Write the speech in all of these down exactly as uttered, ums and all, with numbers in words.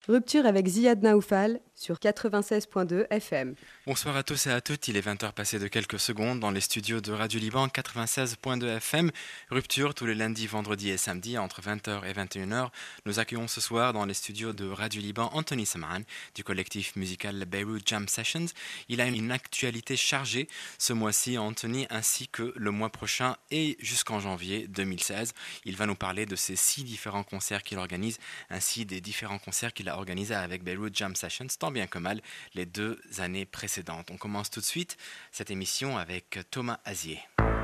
Rupture avec Ziad Naoufal sur quatre-vingt-seize point deux F M. Bonsoir à tous et à toutes, il est vingt heures passées de quelques secondes dans les studios de Radio Liban quatre-vingt-seize point deux F M. Rupture tous les lundis, vendredis et samedis entre vingt heures et vingt et une heures. Nous accueillons ce soir dans les studios de Radio Liban Anthony Sam'an du collectif musical Beyrouth Jam Sessions. Il a une actualité chargée ce mois-ci, Anthony, ainsi que le mois prochain et jusqu'en janvier deux mille seize. Il va nous parler de ces six différents concerts qu'il organise, ainsi des différents concerts qu'il a organisés avec Beyrouth Jam Sessions, tant bien que mal les deux années précédentes. On commence tout de suite cette émission avec Thomas Azier.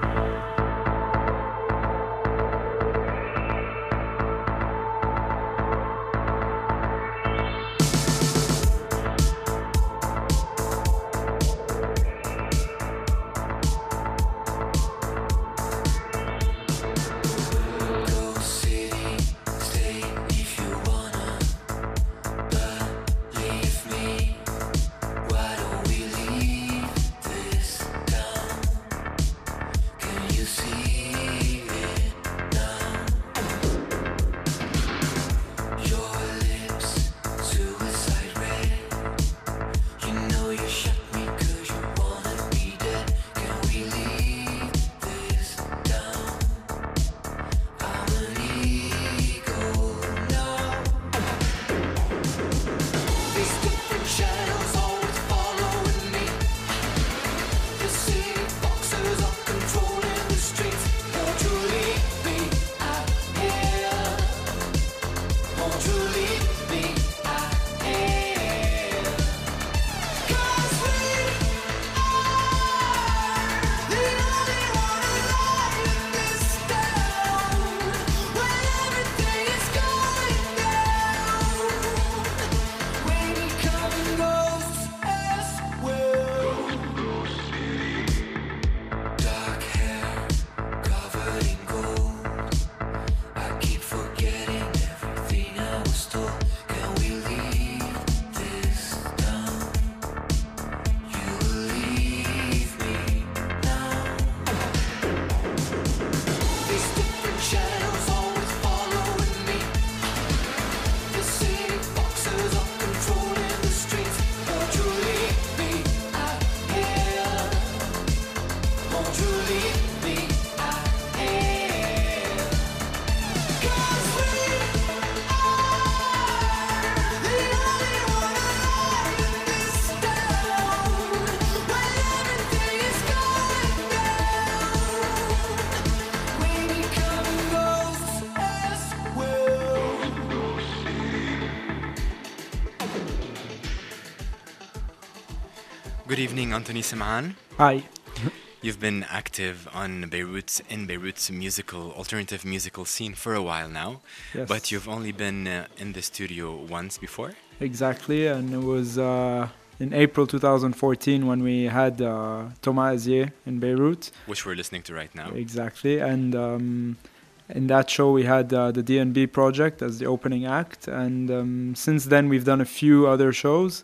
Good evening, Anthony Sam'an. Hi. You've been active on Beirut in Beirut's musical, alternative musical scene for a while now, Yes. but you've only been uh, in the studio once before. Exactly, and it was uh, in April twenty fourteen when we had uh, Thomas Azier in Beirut. Which we're listening to right now. Exactly, and um, in that show we had uh, the D N B project as the opening act, and um, since then we've done a few other shows,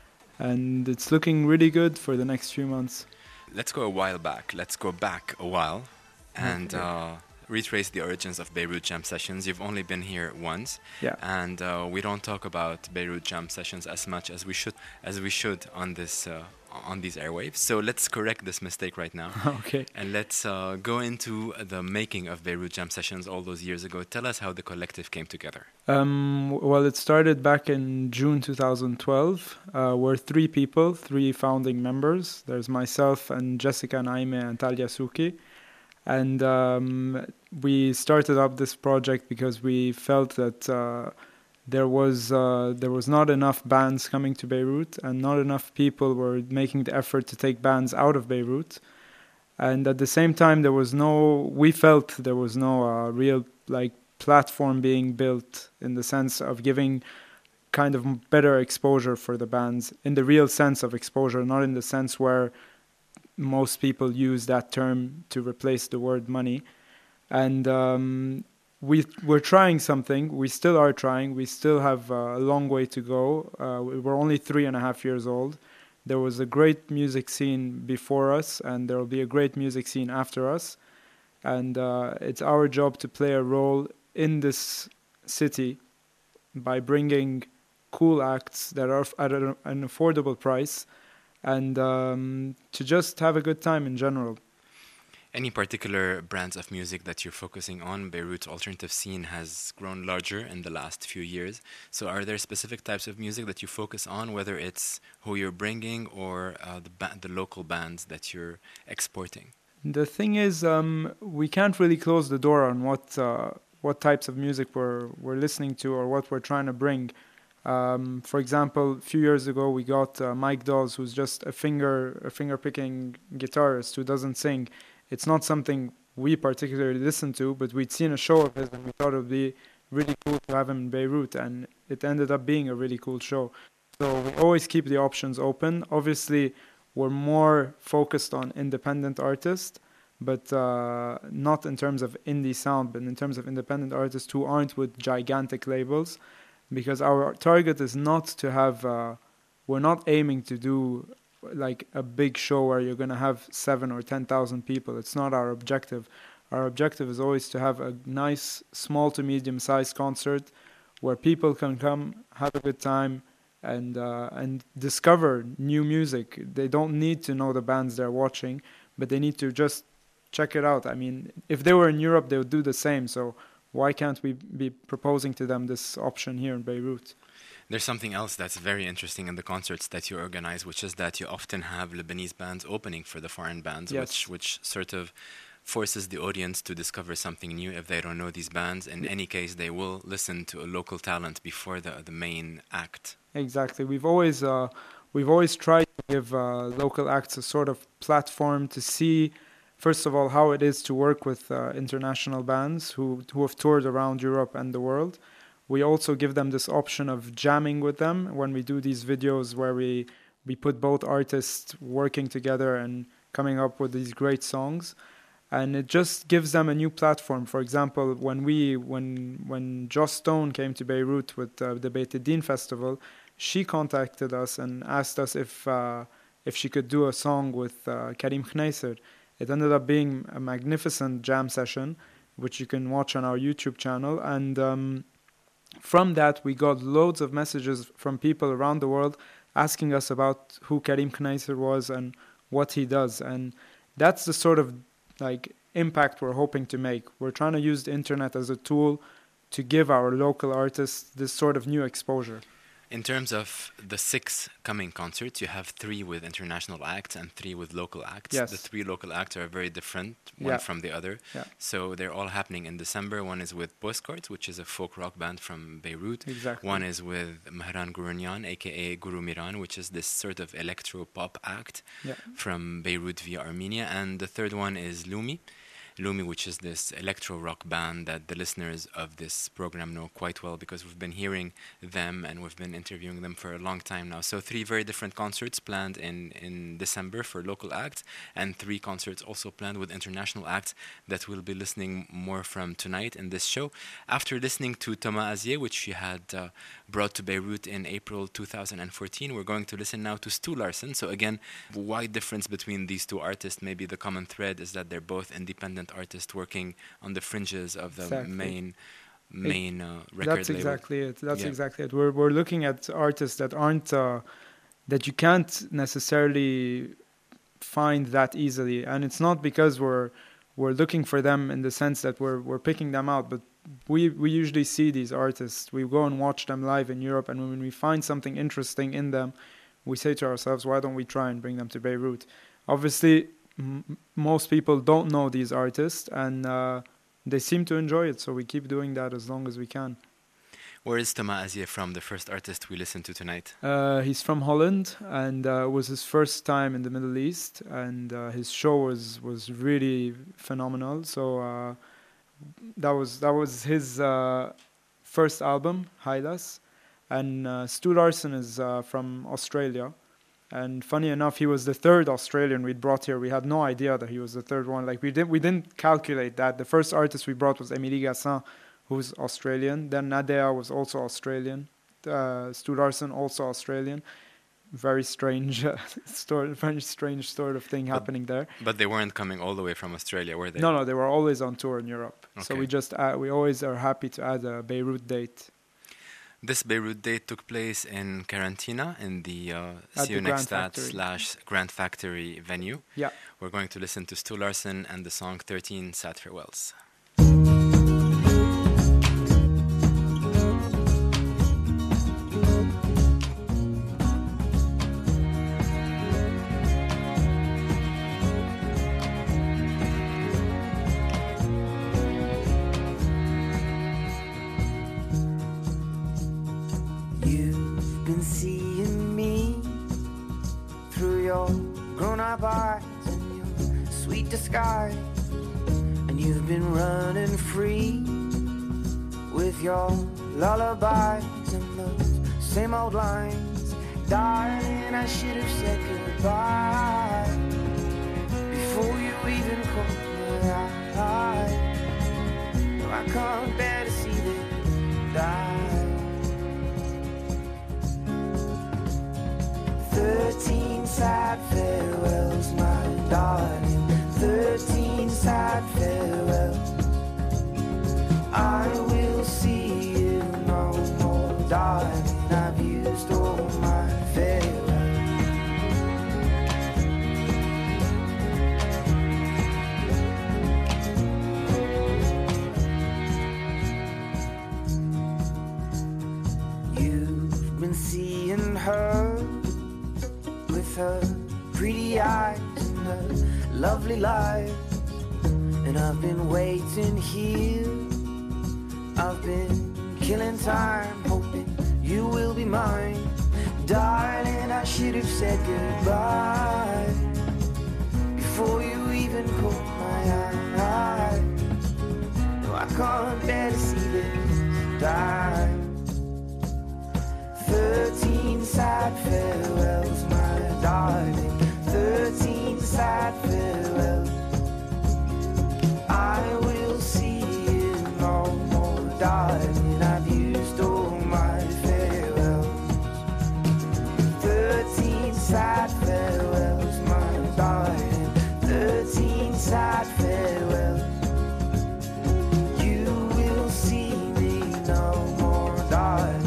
and it's looking really good for the next few months. Let's go a while back. Let's go back a while and Okay. uh, retrace the origins of Beirut Jam Sessions. You've only been here once, Yeah. and uh, we don't talk about Beirut Jam Sessions as much as we should as we should on this uh, on these airwaves. So let's correct this mistake right now. Okay. And let's uh, go into the making of Beirut Jam Sessions all those years ago. Tell us how the collective came together. Um, well, it started back in June twenty twelve. Uh, we're three people, three founding members. There's myself and Jessica Naime and Talia Suki. And um, we started up this project because we felt that uh, there was uh, there was not enough bands coming to Beirut, and not enough people were making the effort to take bands out of Beirut. And at the same time, there was no. We felt there was no uh, real like platform being built in the sense of giving kind of better exposure for the bands, in the real sense of exposure, not in the sense where most people use that term to replace the word money. And um, we, we're trying something. We still are trying. We still have uh, a long way to go. Uh, we're only three and a half years old. There was a great music scene before us, and there will be a great music scene after us. And uh, it's our job to play a role in this city by bringing cool acts that are at a, an affordable price, and um, to just have a good time in general. Any particular brands of music that you're focusing on? Beirut's alternative scene has grown larger in the last few years. So are there specific types of music that you focus on, whether it's who you're bringing or uh, the, ba- the local bands that you're exporting? The thing is, um, we can't really close the door on what uh, what types of music we're we're listening to or what we're trying to bring. Um, for example, a few years ago, we got uh, Mike Dawes, who's just a finger a finger picking guitarist who doesn't sing. It's not something we particularly listen to, but we'd seen a show of his and we thought it would be really cool to have him in Beirut, and it ended up being a really cool show. So we always keep the options open. Obviously, we're more focused on independent artists, but uh, not in terms of indie sound, but in terms of independent artists who aren't with gigantic labels, because our target is not to have, uh, we're not aiming to do like a big show where you're going to have seven or ten thousand people. It's not our objective. Our objective is always to have a nice small to medium sized concert where people can come, have a good time, and uh, and discover new music. They don't need to know the bands they're watching, but they need to just check it out. I mean, if they were in Europe, they would do the same. So why can't we be proposing to them this option here in Beirut? There's something else that's very interesting in the concerts that you organize, which is that you often have Lebanese bands opening for the foreign bands, Yes. which which sort of forces the audience to discover something new if they don't know these bands. In any case, they will listen to a local talent before the the main act. Exactly. We've always uh, we've always tried to give uh, local acts a sort of platform to see, first of all, how it is to work with uh, international bands who who have toured around Europe and the world. We also give them this option of jamming with them when we do these videos where we we put both artists working together and coming up with these great songs. And it just gives them a new platform. For example, when we when when Joss Stone came to Beirut with uh, the Beit Din Festival, she contacted us and asked us if uh, if she could do a song with uh, Karim Khnaiser. It ended up being a magnificent jam session, which you can watch on our YouTube channel. And um, from that, we got loads of messages from people around the world asking us about who Karim Khnaiser was and what he does. And that's the sort of like impact we're hoping to make. We're trying to use the internet as a tool to give our local artists this sort of new exposure. In terms of the six coming concerts, you have three with international acts and three with local acts. Yes. The three local acts are very different, one Yeah. from the other. Yeah. So they're all happening in December. One is with Postcards, which is a folk rock band from Beirut. Exactly. One is with Mehran Gurunyan, a k a. Guru Miran, which is this sort of electro-pop act Yeah. from Beirut via Armenia. And the third one is Lumi. Lumi, which is this electro-rock band that the listeners of this program know quite well because we've been hearing them and we've been interviewing them for a long time now. So three very different concerts planned in, in December for local acts, and three concerts also planned with international acts that we'll be listening more from tonight in this show. After listening to Thomas Azier, which you had uh, brought to Beirut in April two thousand fourteen, we're going to listen now to Stu Larsson. So again, wide difference between these two artists. Maybe the common thread is that they're both independent artists working on the fringes of the Exactly. main main uh, record That's label. exactly it. That's Yeah. exactly it. We're we're looking at artists that aren't uh, that you can't necessarily find that easily, and it's not because we're we're looking for them in the sense that we're we're picking them out, but we we usually see these artists. We go and watch them live in Europe, and when we find something interesting in them, we say to ourselves, why don't we try and bring them to Beirut? Obviously, m- most people don't know these artists, and uh, they seem to enjoy it, so we keep doing that as long as we can. Where is Thomas Azier from, the first artist we listened to tonight? Uh, he's from Holland, and uh, it was his first time in the Middle East, and uh, his show was, was really phenomenal. So uh, that was that was his uh, first album, Hylas. And uh, Stu Larsson is uh, from Australia. And funny enough, he was the third Australian we'd brought here. We had no idea that he was the third one. Like we didn't we didn't calculate that. The first artist we brought was Emilie Gassin, who's Australian. Then Nadea was also Australian. Uh, Stu Larsson also Australian. Very strange uh, story, very strange sort of thing But- happening there. But they weren't coming all the way from Australia, were they? No, no, they were always on tour in Europe. So Okay. we just uh, we always are happy to add a Beirut date. This Beirut date took place in Karantina in the uh, At See the You Next Grand Stat Factory. slash Grand Factory venue. Yeah. We're going to listen to Stu Larson and the song thirteen Sad Farewells. You've been seeing me through your grown-up eyes and your sweet disguise, and you've been running free with your lullabies and those same old lines. Darling, I should have said goodbye before you even caught my eye. No, I can't bear to see this die. Thirteen sad farewells, my darling. Thirteen sad farewells. I will see you no more, darling. I've used all my farewells. You've been seeing her with her pretty eyes and her lovely life, and I've been waiting here. I've been killing time, hoping you will be mine. Darling, I should have said goodbye before you even caught my eye. No, I can't bear to see this die. Thirteen sad farewells, my darling. Thirteen sad farewells. I will see you no more, darling. I've used all my farewells. Thirteen sad farewells, my darling. Thirteen sad farewells. You will see me no more, darling.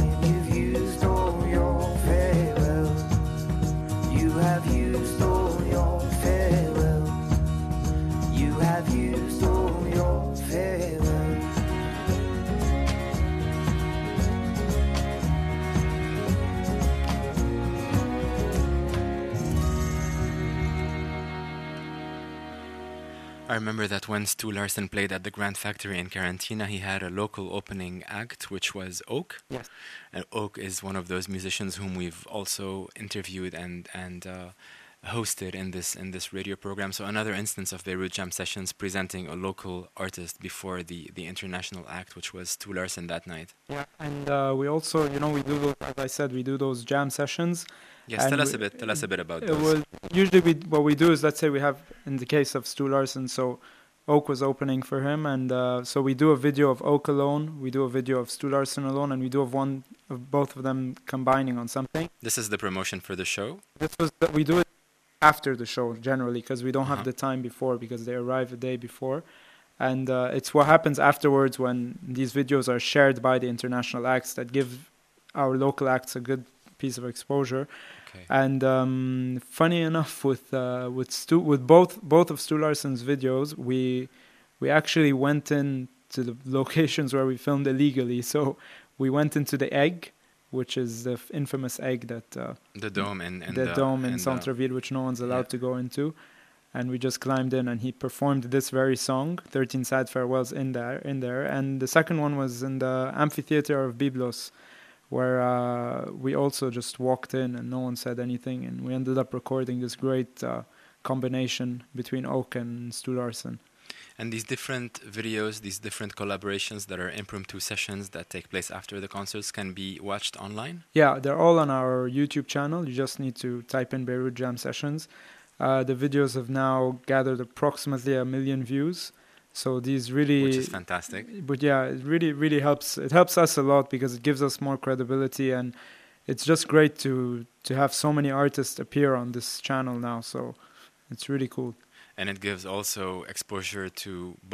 Have used all your farewell. You have used all your farewell. I remember that when Stu Larson played at the Grand Factory in Karantina, he had a local opening act, which was Oak. Yes. And Oak is one of those musicians whom we've also interviewed and and uh, hosted in this in this radio program. So another instance of Beirut Jam Sessions presenting a local artist before the, the international act, which was Stu Larson that night. Yeah, and uh, we also, you know, we do those, as I said, we do those jam sessions. Yes, tell us a bit. Tell us a bit about It those. was, usually, we, what we do is, let's say we have, in the case of Stu Larson, so Oak was opening for him, and uh, so we do a video of Oak alone, we do a video of Stu Larson alone, and we do of one of both of them combining on something. This is the promotion for the show. This was the, we do it after the show generally because we don't have Uh-huh. the time before because they arrive a day before, and uh, it's what happens afterwards when these videos are shared by the international acts that give our local acts a good piece of exposure. Okay. And um, funny enough, with uh, with Stu, with both both of Stu Larson's videos, we we actually went in to the locations where we filmed illegally. So we went into the Egg, which is the f- infamous Egg that uh, The dome and, and the, dome in and, uh, Centreville, which no one's allowed yeah. to go into. And we just climbed in, and he performed this very song, thirteen Sad Farewells, in there. In there, and the second one was in the amphitheater of Byblos, where uh, we also just walked in and no one said anything, and we ended up recording this great uh, combination between Oak and Stu Larson. And these different videos, these different collaborations that are impromptu sessions that take place after the concerts can be watched online? Yeah, they're all on our YouTube channel. You just need to type in Beirut Jam Sessions. Uh, the videos have now gathered approximately a million views. So these really, Which is fantastic. But yeah, it really, really helps. It helps us a lot because it gives us more credibility, and it's just great to to have so many artists appear on this channel now. So it's really cool. And it gives also exposure to both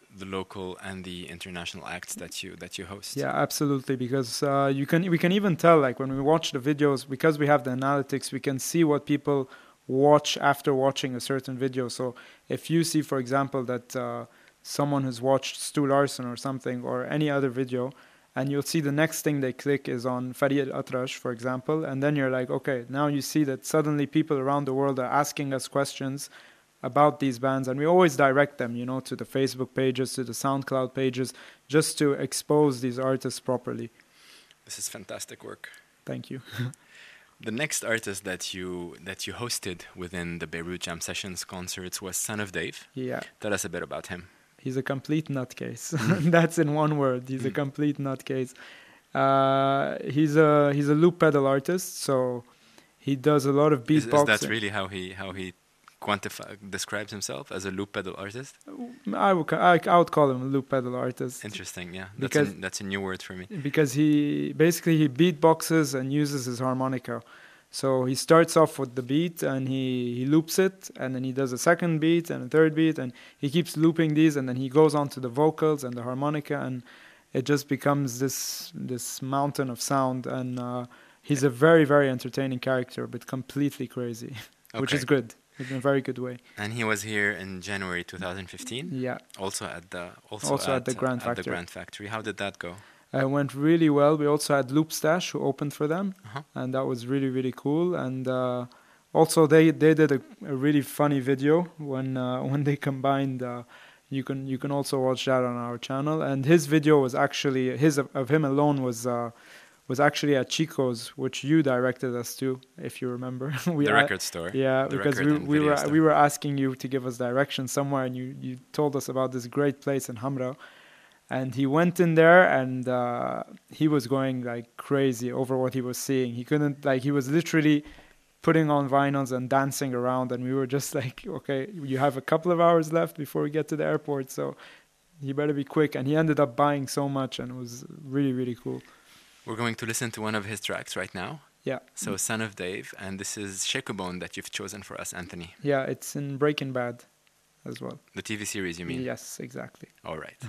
the local and the international acts that you that you host. Yeah, absolutely. Because uh, you can we can even tell, like when we watch the videos, because we have the analytics, we can see what people watch after watching a certain video. So if you see, for example, that uh, someone has watched Stu Larson or something or any other video, and you'll see the next thing they click is on Farid Atrash, for example, and then you're like, okay, now you see that suddenly people around the world are asking us questions about these bands, and we always direct them, you know, to the Facebook pages, to the SoundCloud pages, just to expose these artists properly. This is fantastic work. Thank you. The next artist that you that you hosted within the Beirut Jam Sessions concerts was Son of Dave. Yeah. Tell us a bit about him. He's a complete nutcase. That's in one word. He's a complete nutcase. Uh, he's a he's a loop pedal artist, so he does a lot of beatboxing. Is, is that really how he how he quantify describes himself, as a loop pedal artist? I would I, I would call him a loop pedal artist. Interesting, yeah. That's Because a, that's a new word for me. Because he basically he beatboxes and uses his harmonica. So he starts off with the beat and he, he loops it, and then he does a second beat and a third beat, and he keeps looping these, and then he goes on to the vocals and the harmonica, and it just becomes this this mountain of sound. And uh, he's a very, very entertaining character, but completely crazy, okay. Which is good. In a very good way. And he was here in January twenty fifteen. Yeah. Also at the also, also at, at the Grand uh, Factory. At the Grand Factory. How did that go? It uh, went really well. We also had Loop Stash, who opened for them, uh-huh. and that was really really cool. And uh, also they they did a, a really funny video when uh, when they combined. Uh, you can you can also watch that on our channel. And his video was actually his of, of him alone was. Uh, was actually at Chico's, which you directed us to, if you remember. we the a- record store. Yeah, the because we, we were store. we were asking you to give us directions somewhere, and you, you told us about this great place in Hamra. And he went in there, and uh, he was going like crazy over what he was seeing. He couldn't, like, he was literally putting on vinyls and dancing around, and we were just like, okay, you have a couple of hours left before we get to the airport, so you better be quick. And he ended up buying so much, and it was really, really cool. We're going to listen to one of his tracks right now. Yeah. So, Son of Dave, and this is Shake a Bone that you've chosen for us, Anthony. Yeah, it's in Breaking Bad as well. The T V series, you mean? Yes, exactly. All right.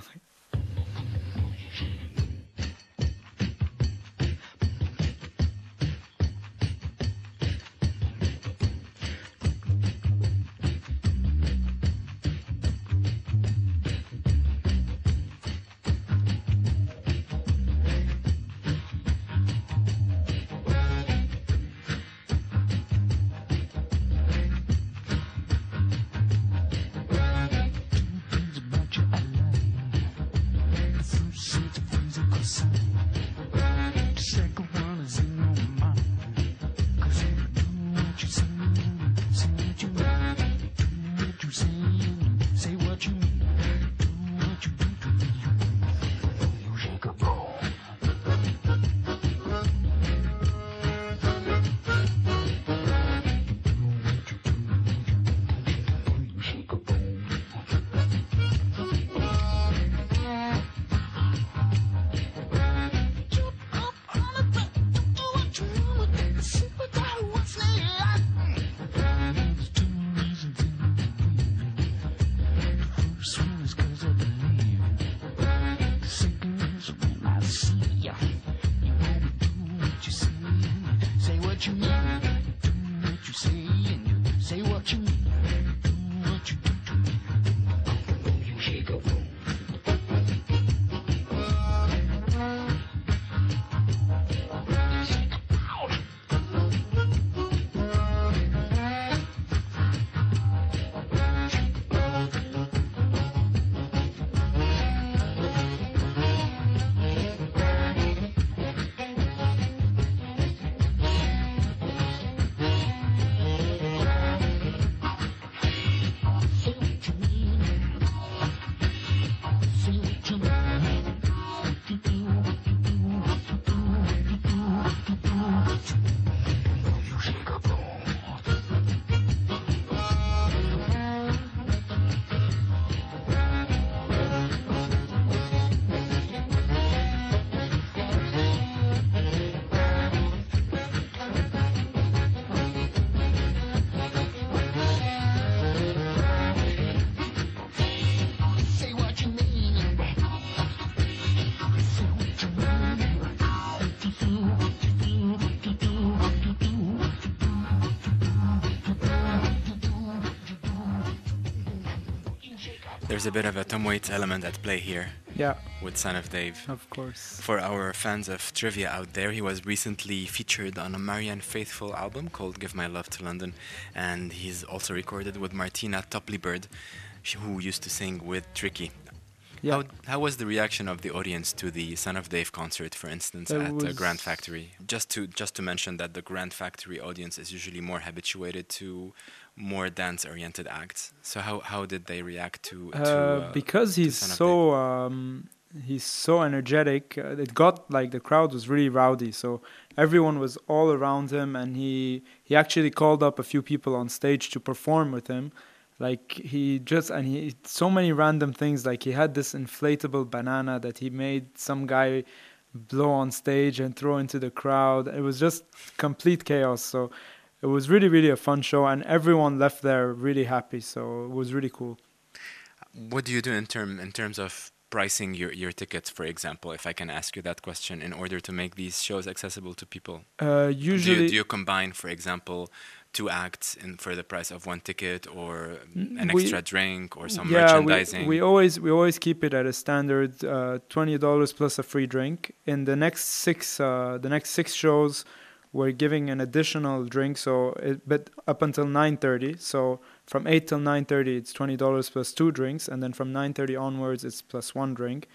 There's a bit of a Tom Waits element at play here. Yeah. With Son of Dave. Of course. For our fans of trivia out there, he was recently featured on a Marianne Faithfull album called Give My Love to London, and he's also recorded with Martina Topley-Bird, who used to sing with Tricky. Yeah. How, how was the reaction of the audience to the Son of Dave concert, for instance, it at uh, Grand Factory? Just to just to mention that the Grand Factory audience is usually more habituated to more dance-oriented acts. So how how did they react to? to uh, uh, because he's so um, he's so energetic. Uh, it got like the crowd was really rowdy. So everyone was all around him, and he he actually called up a few people on stage to perform with him. Like he just, and he, so many random things, like he had this inflatable banana that he made some guy blow on stage and throw into the crowd. It was just complete chaos. So it was really, really a fun show, and everyone left there really happy. So it was really cool. What do you do in term in terms of pricing your, your tickets, for example, if I can ask you that question, in order to make these shows accessible to people? Uh, usually, do you, do you combine, for example, two acts in for the price of one ticket, or an we, extra drink, or some yeah, merchandising? We, we always we always keep it at a standard uh, twenty dollars plus a free drink. In the next six uh, the next six shows, we're giving an additional drink. So, it, but up until nine thirty. So from eight till nine thirty, it's twenty dollars plus two drinks, and then from nine thirty onwards, it's plus one drink.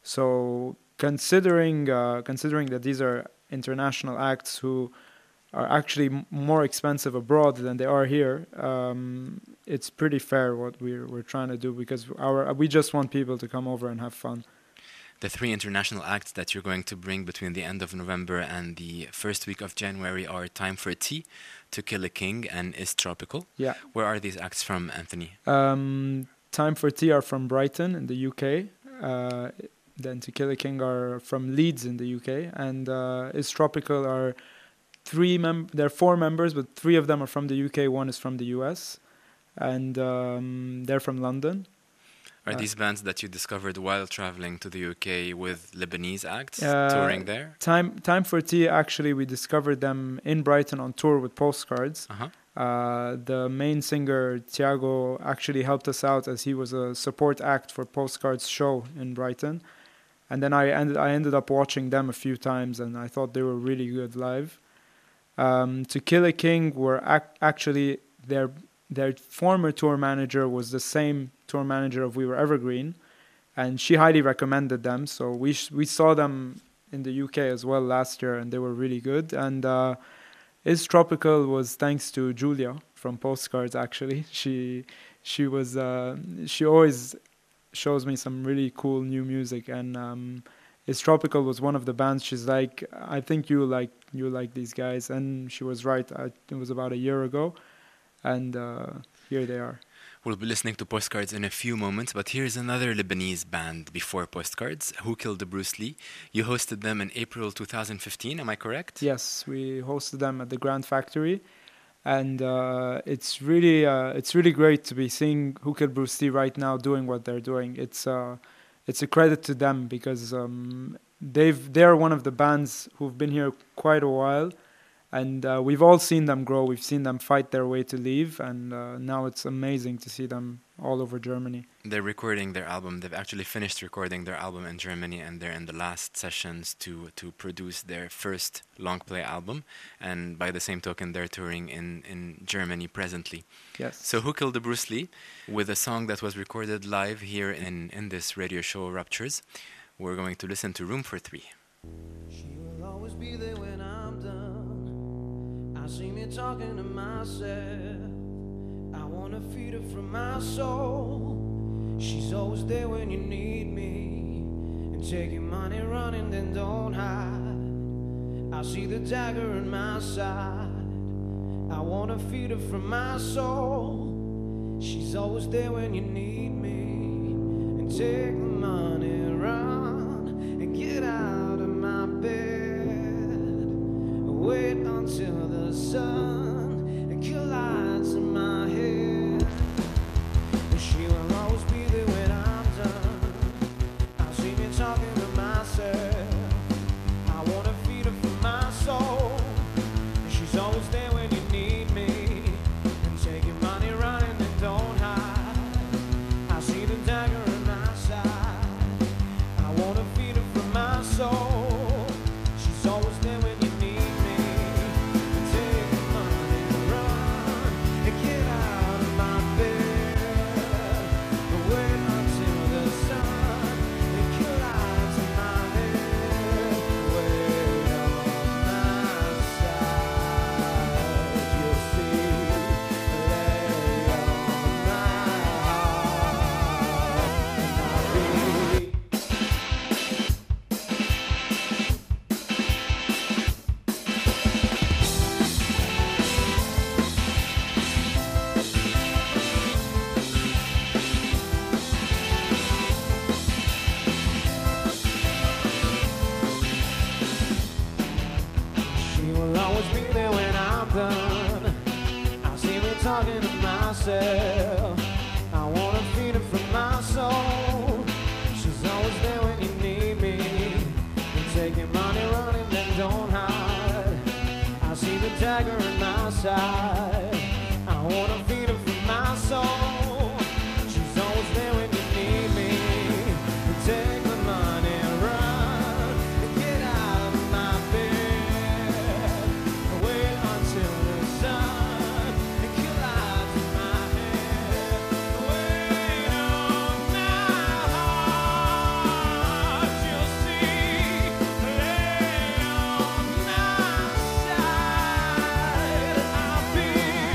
So considering uh, considering that these are international acts who are actually m- more expensive abroad than they are here, um, it's pretty fair what we're we're trying to do, because our we just want people to come over and have fun. The three international acts that you're going to bring between the end of November and the first week of January are Time for Tea, To Kill a King, and Is Tropical. Yeah. Where are these acts from, Anthony? Um, Time for Tea are from Brighton in the U K. Uh, then To Kill a King are from Leeds in the U K. And uh, Is Tropical are three mem- there are four members, but three of them are from the U K, one is from the U S, and um, they're from London. Are uh, these bands that you discovered while traveling to the U K with Lebanese acts uh, touring there? Time Time for Tea, actually, we discovered them in Brighton on tour with Postcards. Uh-huh. Uh, the main singer, Thiago, actually helped us out as he was a support act for Postcards' show in Brighton. And then I ended, I ended up watching them a few times, and I thought they were really good live. Um, To Kill a King were ac- actually their their former tour manager was the same tour manager of We Were Evergreen, and she highly recommended them. So we sh- we saw them in the U K as well last year, and they were really good. And uh, Is Tropical was thanks to Julia from Postcards. Actually, she she was uh, she always shows me some really cool new music, and um, Is Tropical was one of the bands. She's like, I think you like you like these guys, and she was right. I, it was about a year ago, and uh, here they are. We'll be listening to Postcards in a few moments, but here's another Lebanese band before Postcards, Who Killed Bruce Lee. You hosted them in April twenty fifteen, am I correct? Yes, we hosted them at the Grand Factory, and uh, it's really uh, it's really great to be seeing Who Killed Bruce Lee right now doing what they're doing. It's uh, it's a credit to them, because um, they've they're one of the bands who've been here quite a while. And uh, we've all seen them grow. We've seen them fight their way to leave. And uh, now it's amazing to see them all over Germany. They're recording their album. They've actually finished recording their album in Germany. And they're in the last sessions to, to produce their first long play album. And by the same token, they're touring in, in Germany presently. Yes. So Who Killed Bruce Lee? With a song that was recorded live here in, in this radio show, Ruptures. We're going to listen to Room for Three. She will always be there when I'm done. I see me talking to myself. I wanna feed her from my soul. She's always there when you need me. And take your money running, then don't hide. I see the dagger in my side. I wanna feed her from my soul. She's always there when you need me. And take the money, run, and get out of my bed. Wait until the sun collides in my head. She will always be there when I'm done. I see me talking to myself. I wanna feed her from my soul. She's always there when you need me. And take your money running and don't hide. I see the dagger something. I see me talking to myself. I wanna feed her from my soul. She's always there when you need me. And taking money, running, then don't hide. I see the dagger in my side. I wanna feed her from my soul. She's always there when you need me. And take the money, run, and get out of my bed. Wait until the sun and kill eyes in my head. Wait on my heart, you'll see. Lay on my side, I'll be.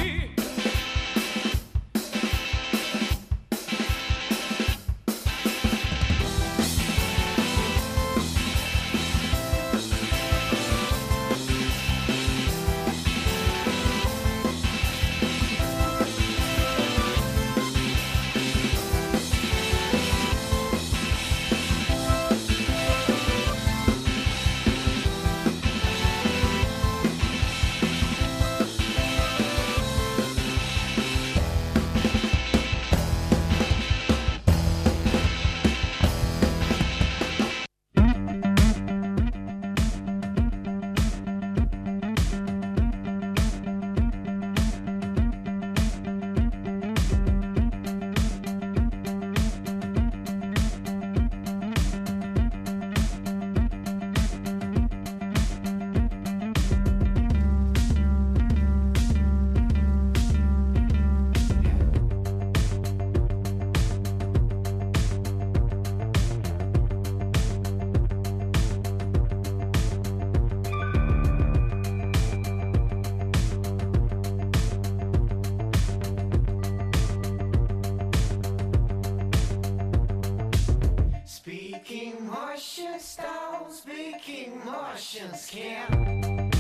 Speaking Martians don't speaking Martians can't.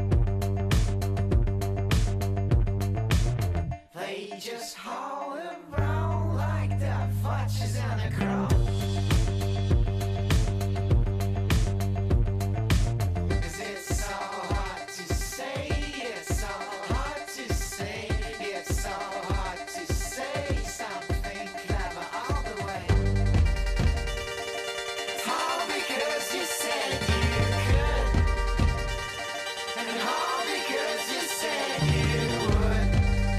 They just haul around like the fudges on the cross. Cause it's so hard to say, it's so hard to say, it's so hard to say something clever all the way. All because you said you could, and all because you said you would.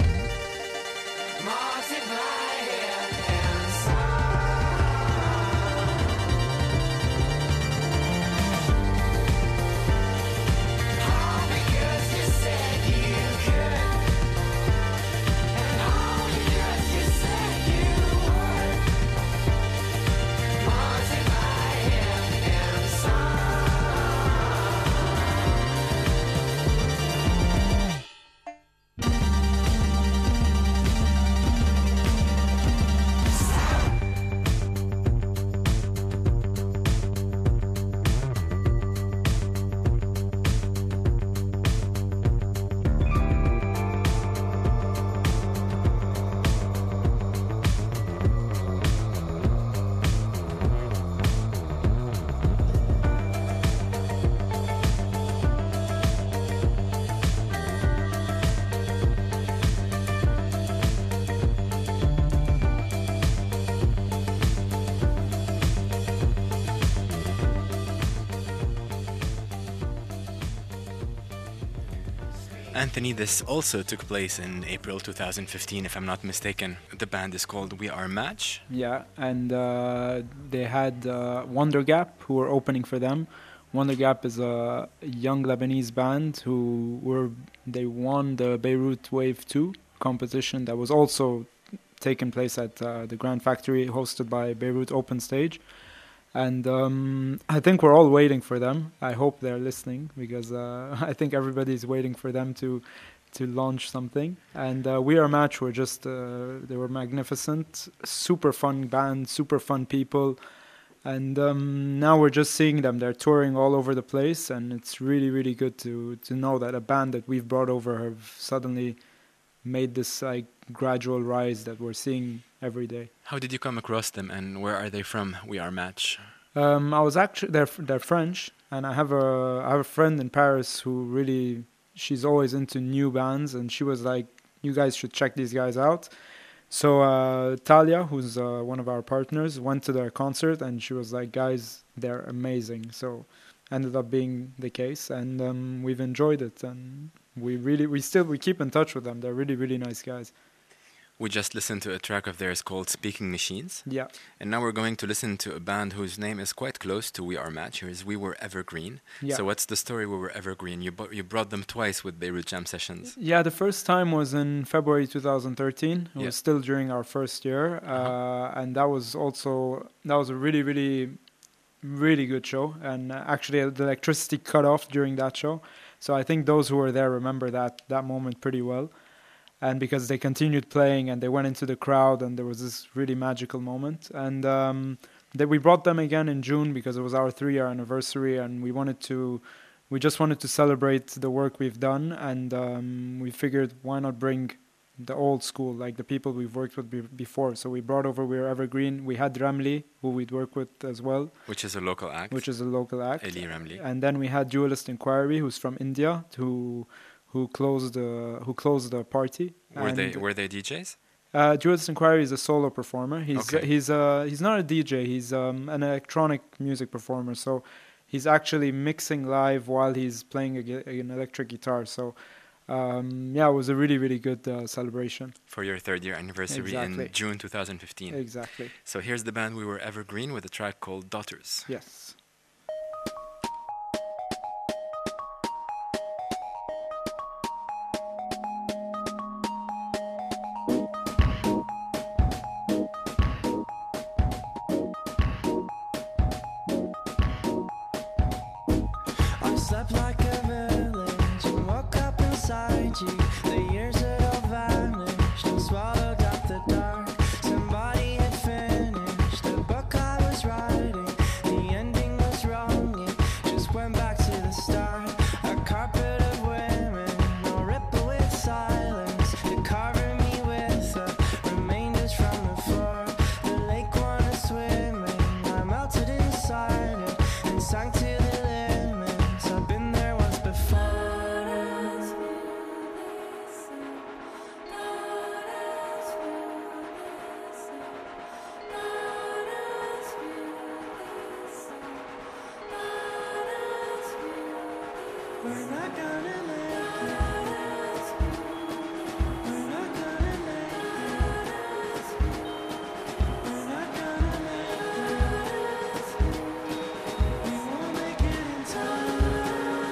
Multiply it and all because you said you could, and all because you said you would. Multiply it and Anthony, this also took place in April two thousand fifteen, if I'm not mistaken. The band is called We Are Match. Yeah, and uh, they had uh, Wonder Gap, who were opening for them. Wonder Gap is a young Lebanese band who were they won the Beirut Wave two competition that was also taking place at uh, the Grand Factory, hosted by Beirut Open Stage. And um, I think we're all waiting for them. I hope they're listening, because uh, I think everybody's waiting for them to to launch something. And uh, We Are Match were just, uh, they were magnificent, super fun band, super fun people. And um, now we're just seeing them. They're touring all over the place, and it's really, really good to, to know that a band that we've brought over have suddenly made this like gradual rise that we're seeing every day. How did you come across them, and where are they from, We Are Match? Um, I was actually they're they're French, and I have a I have a friend in Paris who really she's always into new bands, and she was like, you guys should check these guys out. So uh, Talia, who's uh, one of our partners, went to their concert, and she was like, guys, they're amazing. So ended up being the case, and um, we've enjoyed it, and we really, we still, we keep in touch with them. They're really, really nice guys. We just listened to a track of theirs called Speaking Machines. Yeah. And now we're going to listen to a band whose name is quite close to We Are Match. Here's We Were Evergreen. Yeah. So what's the story We Were Evergreen? You, bu- you brought them twice with Beirut Jam Sessions. Yeah, the first time was in February two thousand thirteen. It Yeah. was still during our first year. Uh-huh. Uh, and that was also, that was a really, really, really good show. And uh, actually the electricity cut off during that show. So I think those who were there remember that, that moment pretty well. And because they continued playing and they went into the crowd, and there was this really magical moment. And um, that we brought them again in June because it was our three-year anniversary, and we wanted to, we just wanted to celebrate the work we've done. And um, we figured, why not bring the old school, like the people we've worked with be- before. So we brought over We Are Evergreen. We had Ramli, who we'd work with as well, Which is a local act. which is a local act. Eli Ramli. And then we had Dualist Inquiry, who's from India, who who closed the who closed the party. Were they And, were they D Js? uh, Dualist Inquiry is a solo performer. He's Okay. he's uh he's not a D J. He's um, an electronic music performer. So he's actually mixing live while he's playing a, gu- an electric guitar. So um, yeah, it was a really really good uh, celebration. For your third year anniversary Exactly. in June twenty fifteen. Exactly. So here's the band We Were Evergreen with a track called Daughters. Yes. I slept like a village and woke up inside you. The years had all vanished and swallowed up the dark. Somebody had finished the book I was writing. The ending was wrong, it just went back to the start. A carpet of women, no ripple with silence, to cover me with the remainders from the floor. The lake wanted swimming, I melted inside it and sank to the limits. I've been there once before. We're not gonna make it. We're not gonna make it. We're not gonna make it. We won't make it in time.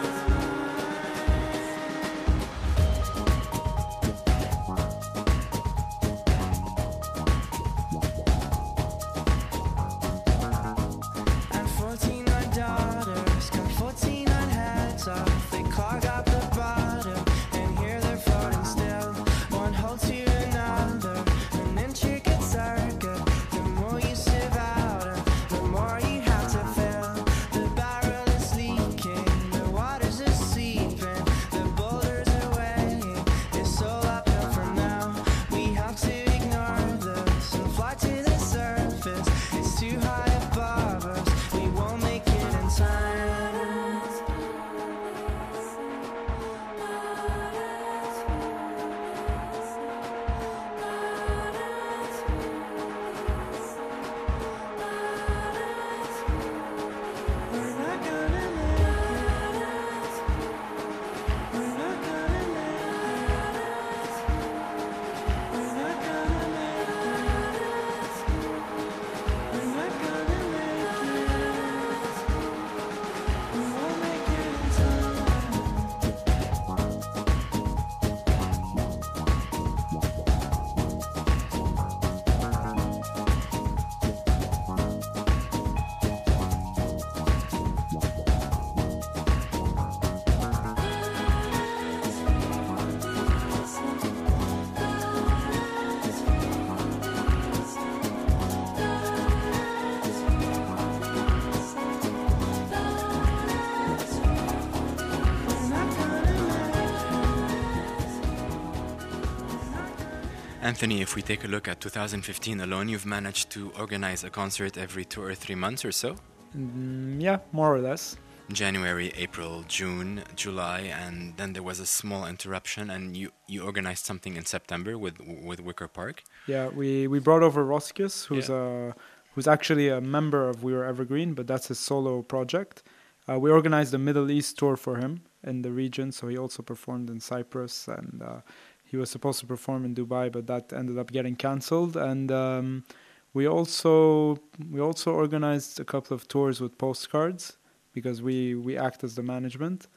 And forty-nine daughters got forty-nine heads off. They clog up the bottom, and here they're floating still. One hold to another, an intricate circuit. The more you sieve out, uh, the more you have to fill. The barrel is leaking, the waters are seeping, the boulders are weighing. It's all uphill from now. We have to ignore this and fly to the surface. It's too high above us. We won't make it in time. We're not gonna make it. We're not gonna make it. We're not gonna make it. We're not gonna make it. We won't make it in time. We're not gonna Anthony, if we take a look at two thousand fifteen alone, you've managed to organize a concert every two or three months or so. Mm, yeah, more or less. January, April, June, July, and then there was a small interruption, and you, you organized something in September with with Wicker Park. Yeah, we, we brought over Roskius, who's Yeah. a who's actually a member of We Were Evergreen, but that's his solo project. Uh, we organized a Middle East tour for him in the region, so he also performed in Cyprus, and uh, he was supposed to perform in Dubai, but that ended up getting cancelled. And um, we also we also organized a couple of tours with Postcards, because we, we act as the management.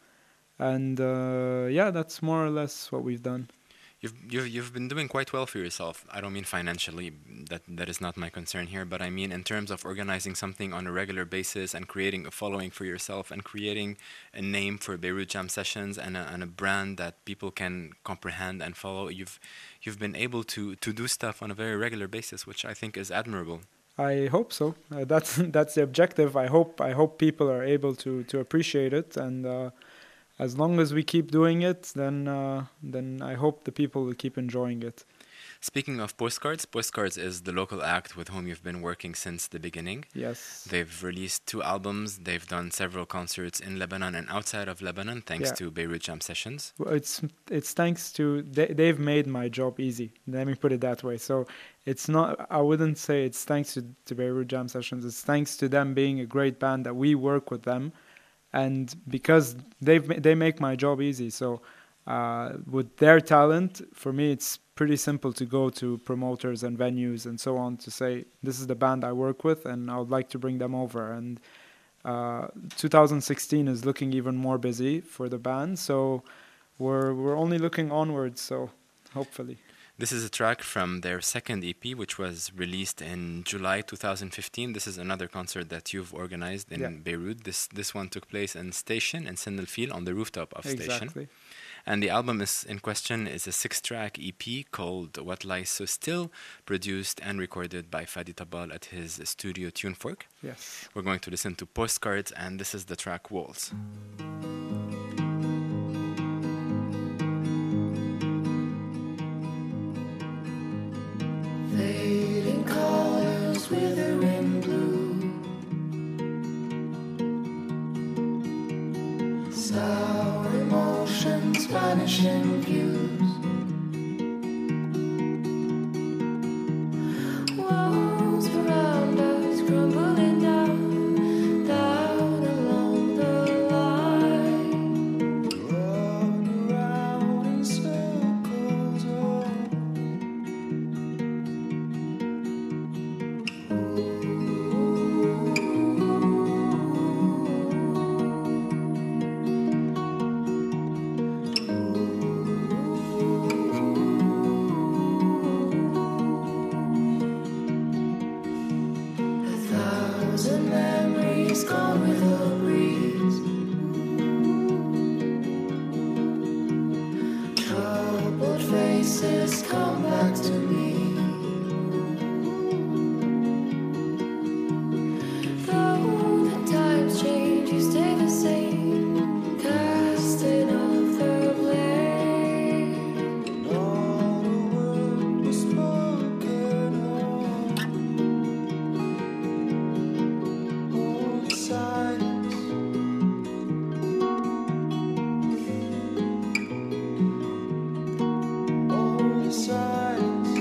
And uh, yeah, that's more or less what we've done. You've, you've you've been doing quite well for yourself. I don't mean financially, that that is not my concern here, but I mean in terms of organizing something on a regular basis and creating a following for yourself and creating a name for Beirut Jam Sessions and a, and a brand that people can comprehend and follow. You've you've been able to, to do stuff on a very regular basis, which I think is admirable. I hope so. Uh, that's that's the objective. I hope I hope people are able to, to appreciate it, and uh, as long as we keep doing it, then uh, then I hope the people will keep enjoying it. Speaking of Postcards, Postcards is the local act with whom you've been working since the beginning. Yes. They've released two albums. They've done several concerts in Lebanon and outside of Lebanon, thanks Yeah. to Beirut Jam Sessions. Well, it's it's thanks to they, they've made my job easy. Let me put it that way. So it's not. I wouldn't say it's thanks to, to Beirut Jam Sessions. It's thanks to them being a great band that we work with them, and because they've ma- they make my job easy. So uh, with their talent, for me, it's pretty simple to go to promoters and venues and so on to say, this is the band I work with and I would like to bring them over. And uh, two thousand sixteen is looking even more busy for the band, so we're we're only looking onwards, so hopefully. This is a track from their second E P, which was released in July two thousand fifteen. This is another concert that you've organized in Yeah. Beirut. This this one took place in Station in Sinn El Fil on the rooftop of Station. Exactly. And the album is in question is a six-track E P called What Lies So Still, produced and recorded by Fadi Tabal at his studio Tunefork. Yes. We're going to listen to Postcards, and this is the track Walls. Fading colors withering blue, sour emotions vanishing views, walls around us crumbling down, down along the line, run around in circles. Oh. A thousand memories gone with the breeze, troubled faces come back to me. Though the times change, you stay the same, casting off the blame. Not a word was spoken, only silence. Only silence.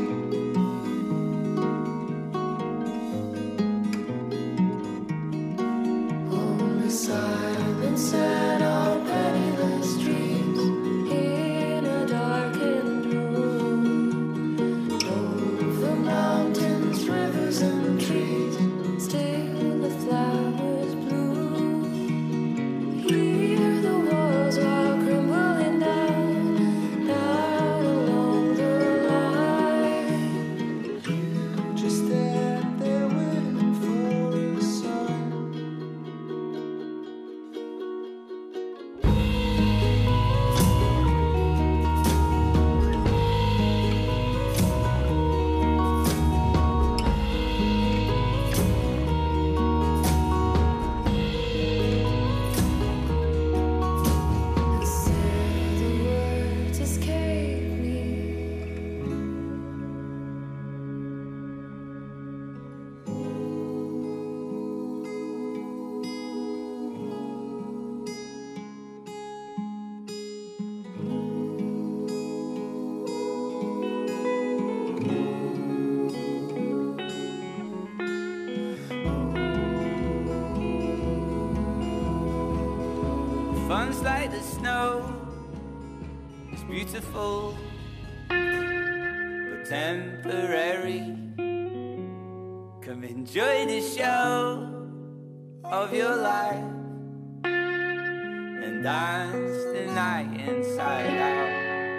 sounds like the snow. It's beautiful, but temporary. Come enjoy the show of your life and dance the night inside out.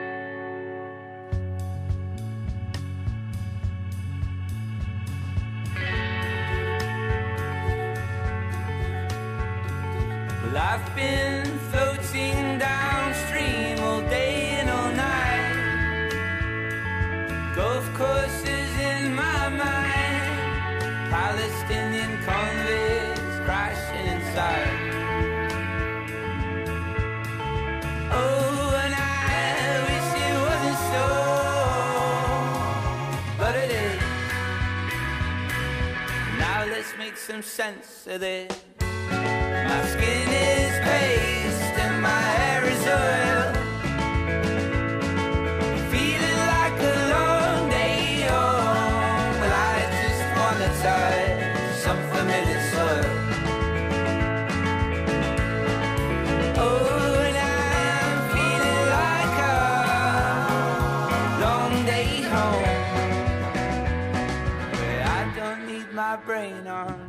Well, I've been floating downstream all day and all night. Golf courses in my mind, Palestinian convicts crashing inside. Oh, and I wish it wasn't so, but it is. Now let's make some sense of this. My skin is paste and my hair is oil. Feeling like a long day home. Well, I just wanna touch some familiar soil. Oh, and I'm feeling like a long day home, where I don't need my brain on.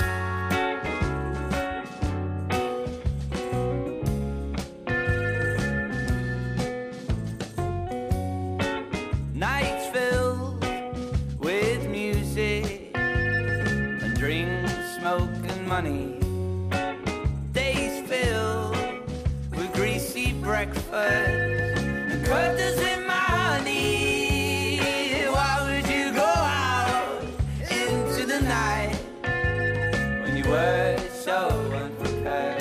Nights filled with music and drinks, smoke and money. Days filled with greasy breakfast and curtains with money. Why would you go out into the night when you were so unprepared?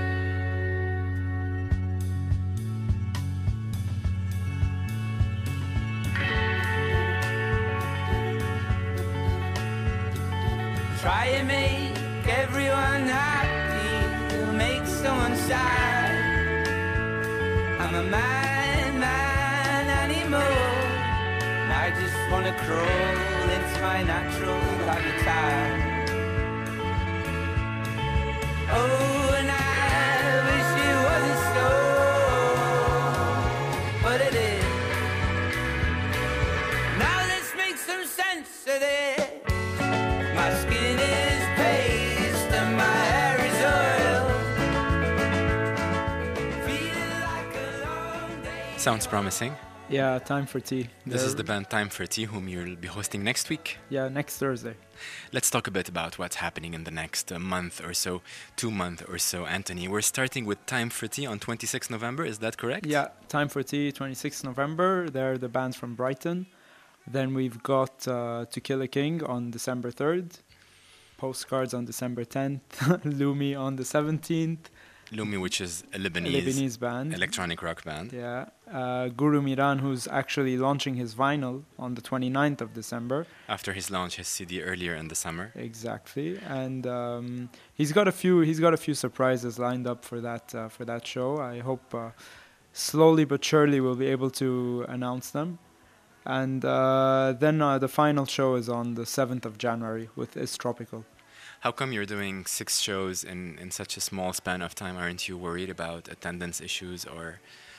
Try and make everyone happy, you'll make someone sad. I'm a man, man animal. I just wanna crawl into my natural habitat. Oh, and I wish it wasn't so, but it is. Now let's make some sense of this. My skin is paste and my hair is oil. Feeling like a long day. Sounds promising. Yeah, Time for Tea. This They're- is the band Time for Tea, whom you'll be hosting next week. Yeah, next Thursday. Let's talk a bit about what's happening in the next uh, month or so, two month or so, Anthony. We're starting with Time for Tea on twenty-sixth of November, is that correct? Yeah, Time for Tea, twenty-sixth of November. They're the bands from Brighton. Then we've got uh, To Kill a King on December third. Postcards on December tenth. Lumi on the seventeenth. Lumi, which is a A Lebanese, Lebanese band. electronic rock band. Yeah. Uh, Guru Miran, who's actually launching his vinyl on the twenty-ninth of December. After his launch, his C D earlier in the summer. Exactly, and um, he's got a few. He's got a few surprises lined up for that uh, for that show. I hope uh, slowly but surely we'll be able to announce them. And uh, then uh, the final show is on the seventh of January with Is Tropical. How come you're doing six shows in, in such a small span of time? Aren't you worried about attendance issues or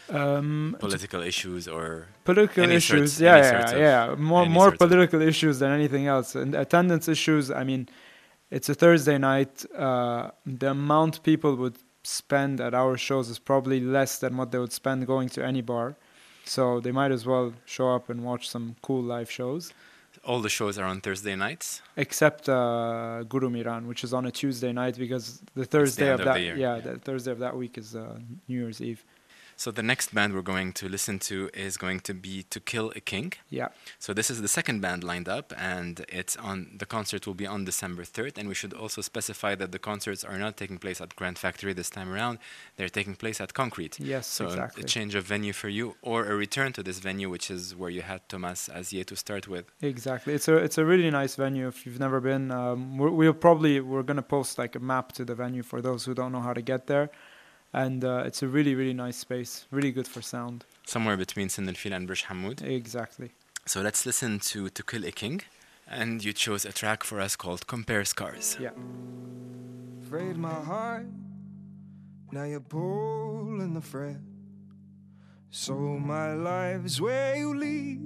Um, political issues or political any issues, sorts- yeah, any yeah, sorts of- yeah. More any more sorts of- political issues than anything else. And attendance issues. I mean, it's a Thursday night. Uh, the amount people would spend at our shows is probably less than what they would spend going to any bar. So they might as well show up and watch some cool live shows. all the shows are on Thursday nights? Except uh, Guru Miran, which is on a Tuesday night because the Thursday end of of that the year. yeah, the Thursday of that week is uh, New Year's Eve. So the next band we're going to listen to is going to be To Kill a King. Yeah. So this is the second band lined up, and it's on. The concert will be on December third. And we should also specify that the concerts are not taking place at Grand Factory this time around. They're taking place at Concrete. Yes, so exactly. a change of venue for you, or a return to this venue, which is where you had Thomas Azier to start with. Exactly. It's a it's a really nice venue. If you've never been, um, we're, we'll probably we're gonna post like a map to the venue for those who don't know how to get there. And uh, it's a really, really nice space. Really good for sound. Somewhere between Sin el Fil and Burj Hamoud. Exactly. So let's listen to To Kill a King. And you chose a track for us called Compare Scars. Yeah. Afraid my heart Now you're pulling the thread. So my life's where you lead.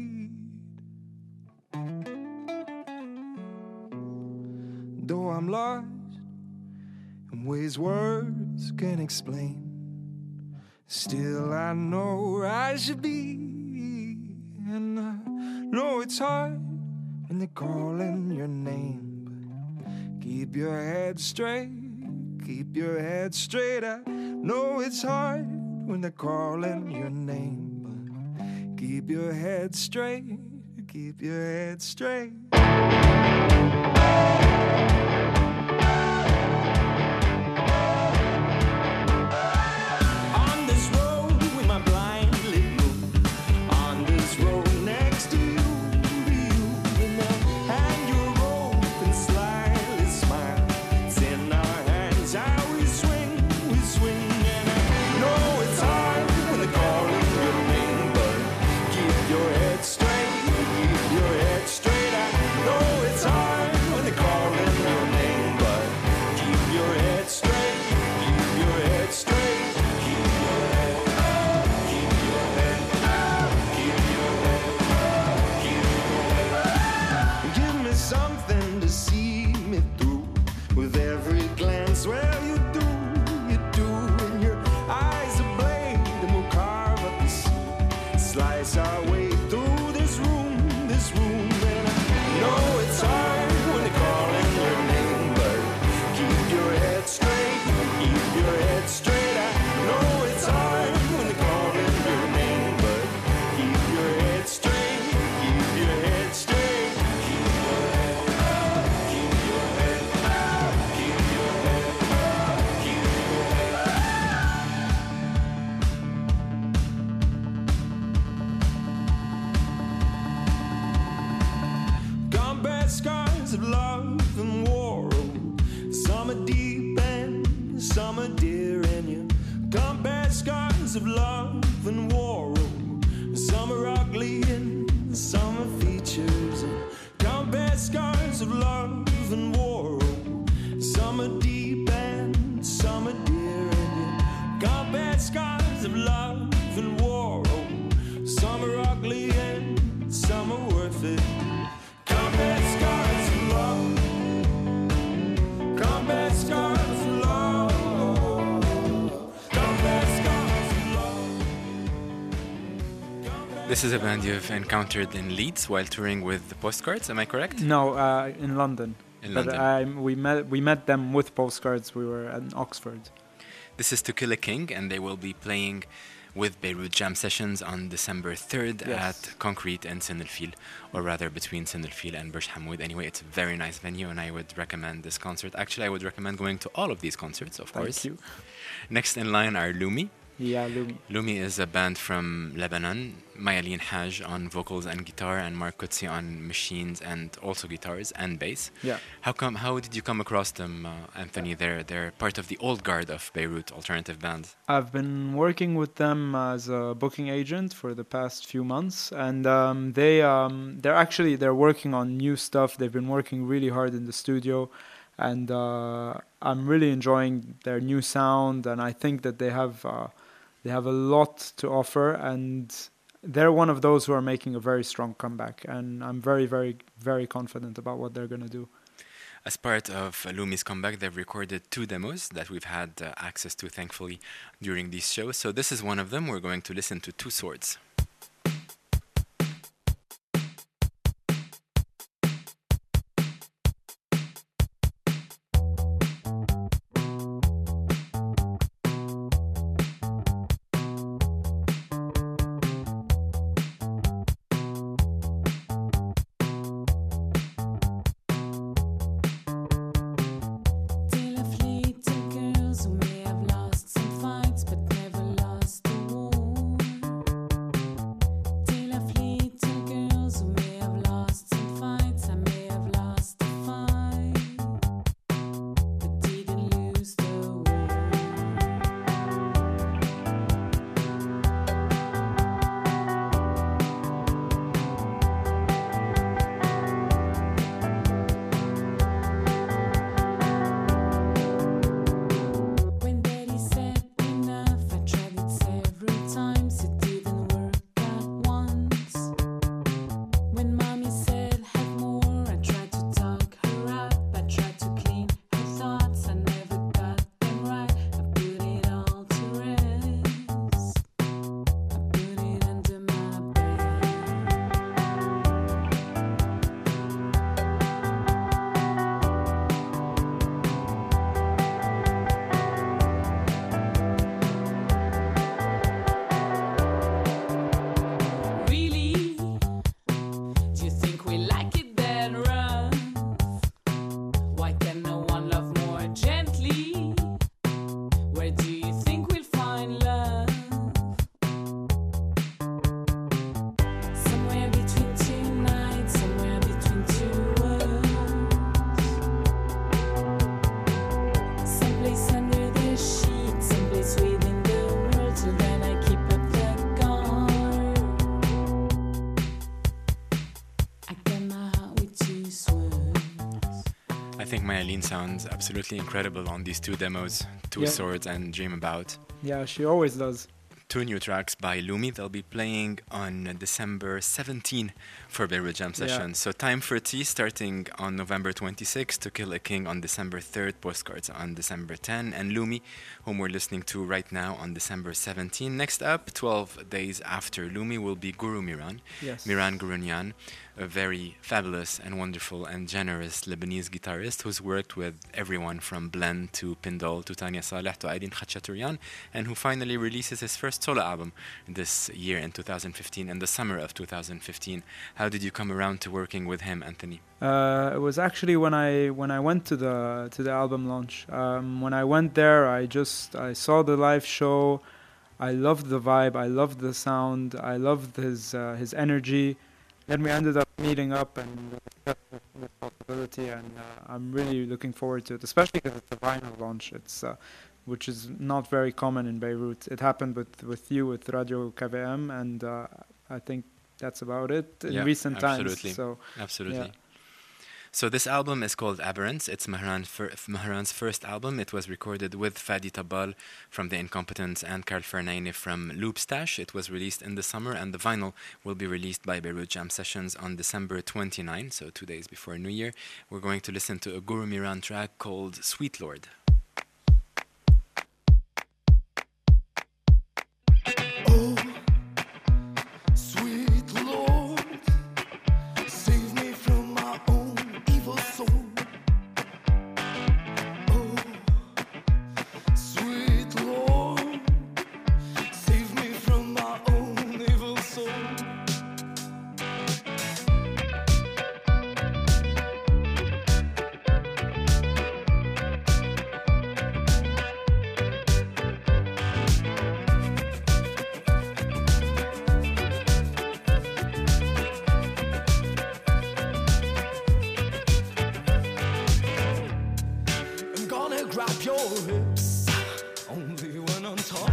Though I'm lost in ways words can't explain, still I know where I should be. And I know it's hard when they're calling your name, but keep your head straight, keep your head straight. I know it's hard when they're calling your name, but keep your head straight, keep your head straight. On this road with my blindly moon, on this road next to you, to you, in the hand you rope and slightly smile. It's in our hands how we swing, we swing, and I know it's hard when they're calling your name, but keep your head straight, keep your head straight. I know it's hard when they're calling your name, but keep your head straight, keep your head straight, keep your head up, keep your head up, keep your head up, keep your head up. Give me something to see me through with every glance. Well, you do, you do, and your eyes are blade, and we'll carve up the sea, slice our way through this room, this room. And I know it's hard when they're calling your name, but keep your head straight, keep your head straight. I know it's hard when they're calling your name, but keep your head straight, keep your head straight, keep your head up, keep your head up, keep your head up, keep your head up. Combat scars of love and war, some are deep and some are dear in you. Combat scars of love and war, some are ugly and some are features. Combat scars of love and war, some are deep and some are dear in you. Combat scars of love and war, some are ugly and some are worth it. Combat scars of love, combat scars of love, combat scars of love. This is a band you've encountered in Leeds while touring with the Postcards, am I correct? No, uh, in London. In but London. I, we met we met them with Postcards. We were at Oxford. This is To Kill a King, and they will be playing with Beirut Jam Sessions on December third Yes. at Concrete and Sindelfil, or rather between Sindelfil and Burj Hamoud. Anyway, it's a very nice venue, and I would recommend this concert. Actually, I would recommend going to all of these concerts, of Thank course. you. Next in line are Lumi. Yeah, Lumi. Lumi is a band from Lebanon. Mayalin Haj on vocals and guitar, and Mark Kutsi on machines and also guitars and bass. Yeah. How come? How did you come across them, uh, Anthony? They're they're part of the old guard of Beirut alternative bands. I've been working with them as a booking agent for the past few months, and um, they um, they're actually they're working on new stuff. They've been working really hard in the studio, and uh, I'm really enjoying their new sound. And I think that they have uh, they have a lot to offer, and they're one of those who are making a very strong comeback. And I'm very, very, very confident about what they're going to do. As part of uh, Lumi's comeback, they've recorded two demos that we've had uh, access to, thankfully, during these shows. So this is one of them. We're going to listen to Two Swords. Till I flee to girls who may have lost some fights but never lost a war. think Mayalene sounds absolutely incredible on these two demos, Two Yeah. Swords and Dream About. Yeah, she always does. Two new tracks by Lumi. They'll be playing on December seventeenth for Beirut Jam Yeah. Sessions. So Time for Tea starting on November twenty-sixth, To Kill a King on December third, Postcards on December tenth, and Lumi, whom we're listening to right now, on December seventeenth. Next up, twelve days after Lumi, will be Guru Miran. Yes. Miran Gurunyan, a very fabulous and wonderful and generous Lebanese guitarist who's worked with everyone from Blend to Pindol to Tanya Saleh to Aydin Khatchaturian, and who finally releases his first solo album this year in two thousand fifteen, in the summer of two thousand fifteen. How did you come around to working with him, Anthony? Uh, it was actually when I when I went to the to the album launch. Um, when I went there, I just I saw the live show. I loved the vibe. I loved the sound. I loved his uh, his energy. Then we ended up meeting up and uh, the possibility, and uh, I'm really looking forward to it, especially because it's a vinyl launch. It's uh, which is not very common in Beirut. It happened with with you with Radio K V M, and uh, I think that's about it in Yeah, recent absolutely. times. So Absolutely. yeah. So this album is called Aberrance. It's Mahran fir- Mahran's first album. It was recorded with Fadi Tabal from The Incompetents and Karl Fernaine from Loopstash. It was released in the summer, and the vinyl will be released by Beirut Jam Sessions on December twenty-ninth, so two days before New Year. We're going to listen to a Guru Miran track called Sweet Lord. Sweet Lord, save me from my own evil soul. Oh, sweet Lord, save me from my own evil soul. I'm gonna grab your hips, only when on top.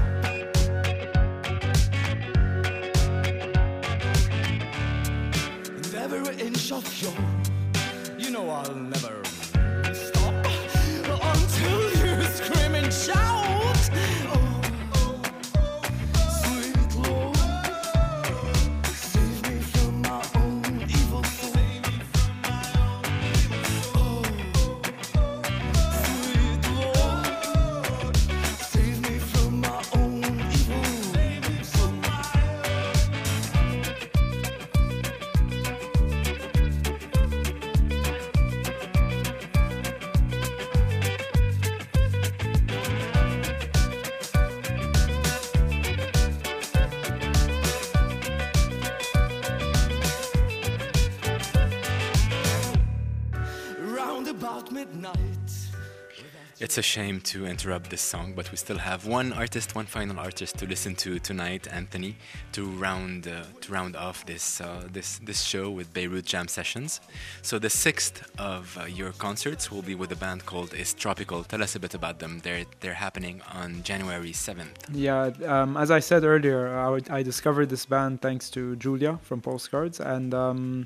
And every inch of your, you know I'll never stop until you scream and shout. Oh, sweet Lord, save me from my own evil soul. Oh, sweet Lord, save me from my own evil soul. Round about midnight. It's a shame to interrupt this song, but we still have one artist, one final artist to listen to tonight, Anthony, to round uh, to round off this uh, this this show with Beirut Jam Sessions. So the sixth of uh, your concerts will be with a band called Is Tropical. Tell us a bit about them. They're they're happening on January seventh. Yeah, um, as I said earlier, I, would- I discovered this band thanks to Julia from Postcards, and um,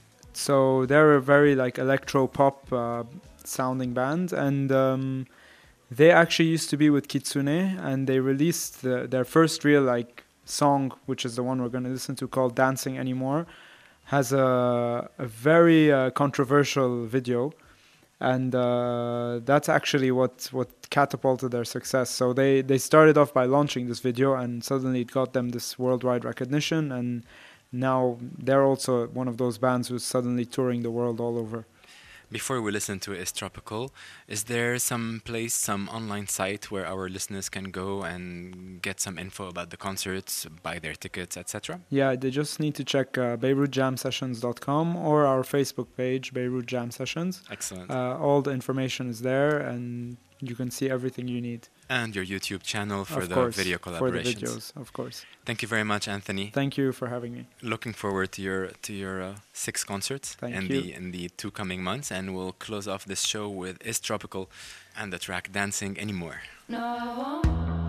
so they're a very like electro pop uh, sounding band, and um, they actually used to be with Kitsune, and they released the, their first real like song, which is the one we're going to listen to, called "Dancing Anymore." Has a a very uh, controversial video, and uh, that's actually what what catapulted their success. So they they started off by launching this video, and suddenly it got them this worldwide recognition, and now they're also one of those bands who's suddenly touring the world all over. Before we listen to Is Tropical, is there some place, some online site where our listeners can go and get some info about the concerts, buy their tickets, et cetera? Yeah, they just need to check uh, beirut jam sessions dot com or our Facebook page, Beirut Jam Sessions. Excellent. Uh, all the information is there, and you can see everything you need. And your YouTube channel for Of the course, video for the collaborations. videos, of course. Thank you very much, Anthony. Thank you for having me. Looking forward to your to your uh, six concerts Thank in you. the in the two coming months, and we'll close off this show with Is Tropical and the track Dancing Anymore. No, I won't.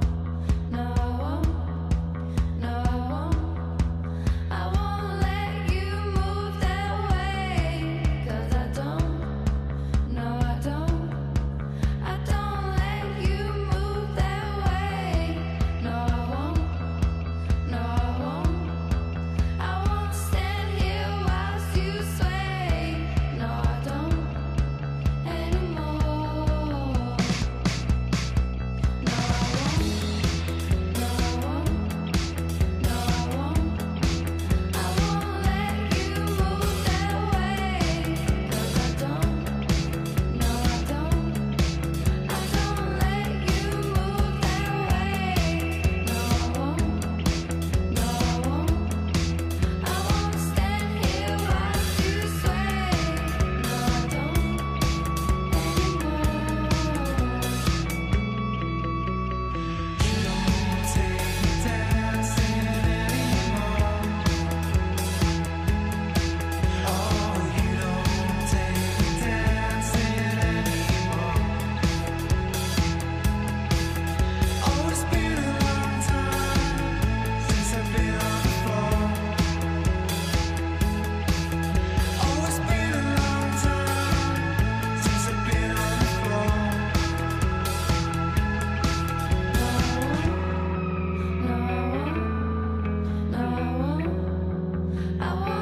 No, I won't. No, I won't. I won't let you move that way. 'Cause I don't. No, I don't. I want